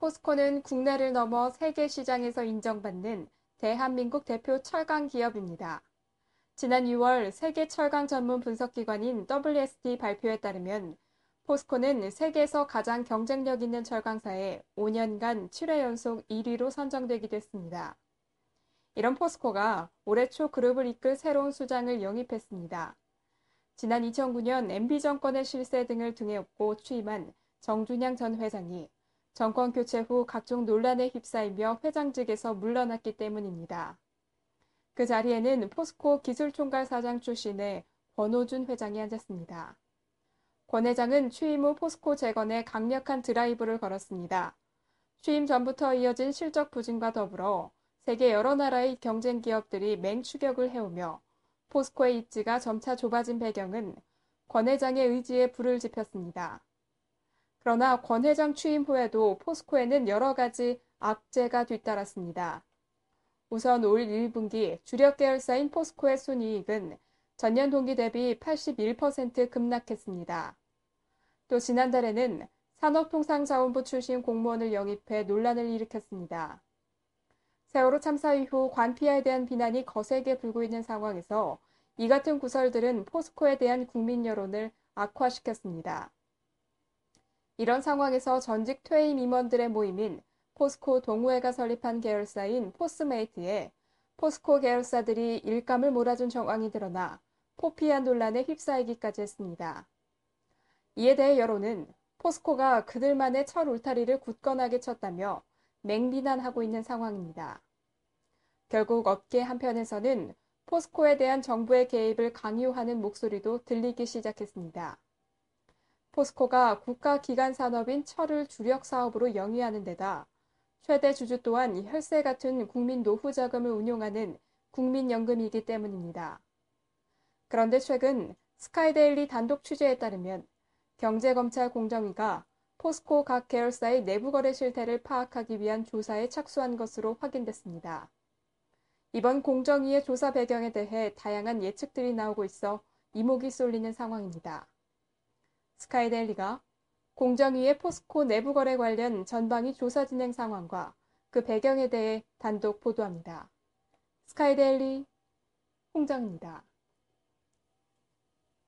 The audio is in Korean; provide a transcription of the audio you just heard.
포스코는 국내를 넘어 세계 시장에서 인정받는 대한민국 대표 철강 기업입니다. 지난 6월 세계 철강 전문 분석기관인 WST 발표에 따르면 포스코는 세계에서 가장 경쟁력 있는 철강사에 5년간 7회 연속 1위로 선정되기도 했습니다. 이런 포스코가 올해 초 그룹을 이끌 새로운 수장을 영입했습니다. 지난 2009년 MB정권의 실세 등을 등에 업고 취임한 정준양 전 회장이 정권 교체 후 각종 논란에 휩싸이며 회장직에서 물러났기 때문입니다. 그 자리에는 포스코 기술총괄사장 출신의 권오준 회장이 앉았습니다. 권 회장은 취임 후 포스코 재건에 강력한 드라이브를 걸었습니다. 취임 전부터 이어진 실적 부진과 더불어 세계 여러 나라의 경쟁 기업들이 맹추격을 해오며 포스코의 입지가 점차 좁아진 배경은 권 회장의 의지에 불을 지폈습니다. 그러나 권 회장 취임 후에도 포스코에는 여러 가지 악재가 뒤따랐습니다. 우선 올 1분기 주력 계열사인 포스코의 순이익은 전년 동기 대비 81% 급락했습니다. 또 지난달에는 산업통상자원부 출신 공무원을 영입해 논란을 일으켰습니다. 세월호 참사 이후 관피아에 대한 비난이 거세게 불고 있는 상황에서 이 같은 구설들은 포스코에 대한 국민 여론을 악화시켰습니다. 이런 상황에서 전직 퇴임 임원들의 모임인 포스코 동호회가 설립한 계열사인 포스메이트에 포스코 계열사들이 일감을 몰아준 정황이 드러나 포피아 논란에 휩싸이기까지 했습니다. 이에 대해 여론은 포스코가 그들만의 철 울타리를 굳건하게 쳤다며 맹비난하고 있는 상황입니다. 결국 업계 한편에서는 포스코에 대한 정부의 개입을 강요하는 목소리도 들리기 시작했습니다. 포스코가 국가기관 산업인 철을 주력 사업으로 영위하는 데다 최대 주주 또한 혈세 같은 국민 노후 자금을 운용하는 국민연금이기 때문입니다. 그런데 최근 스카이데일리 단독 취재에 따르면 경제검찰 공정위가 포스코 각 계열사의 내부 거래 실태를 파악하기 위한 조사에 착수한 것으로 확인됐습니다. 이번 공정위의 조사 배경에 대해 다양한 예측들이 나오고 있어 이목이 쏠리는 상황입니다. 스카이데일리가 공정위의 포스코 내부 거래 관련 전방위 조사 진행 상황과 그 배경에 대해 단독 보도합니다. 스카이데일리 홍정입니다.